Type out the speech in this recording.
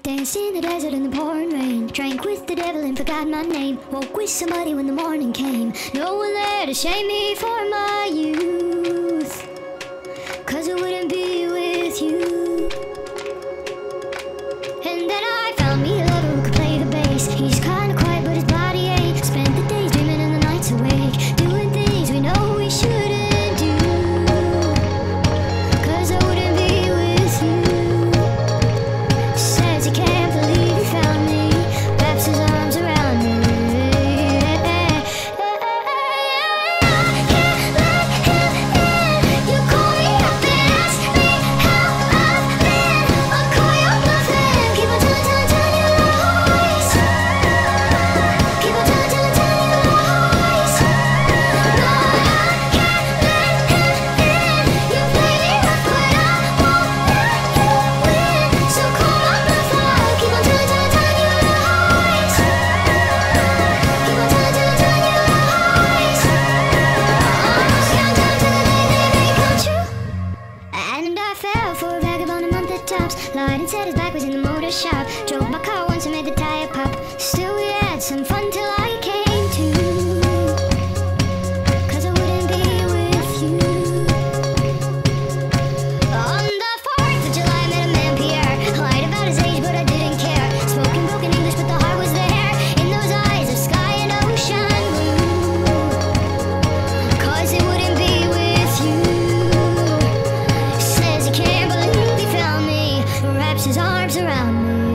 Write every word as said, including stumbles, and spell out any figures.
Danced in the desert in the pouring rain. Drank with the devil and forgot my name. Woke with somebody when the morning came. No one there to shame me for my youth, 'cause I wouldn't be with you. And then I found me a lover who could play the bass. He's kinda quiet but his body ain't. Spent the days dreaming and the nights awake, doing things we know we shouldn't do, 'cause I wouldn't be with you. Says he can't believe he found me, wraps his arms around me. Lied and said his back was in the motor shop. Drove my car once and made the tire pop. Still we had some fun till I came to, 'cause I wouldn't be with you. On the fourth of July I met a man, Pierre. Lied about his age but I didn't care. Spoken broken English but the heart was there. In those eyes of sky and ocean blue, 'cause it wouldn't be with you. Says he can't believe he found me, wraps his arms around me.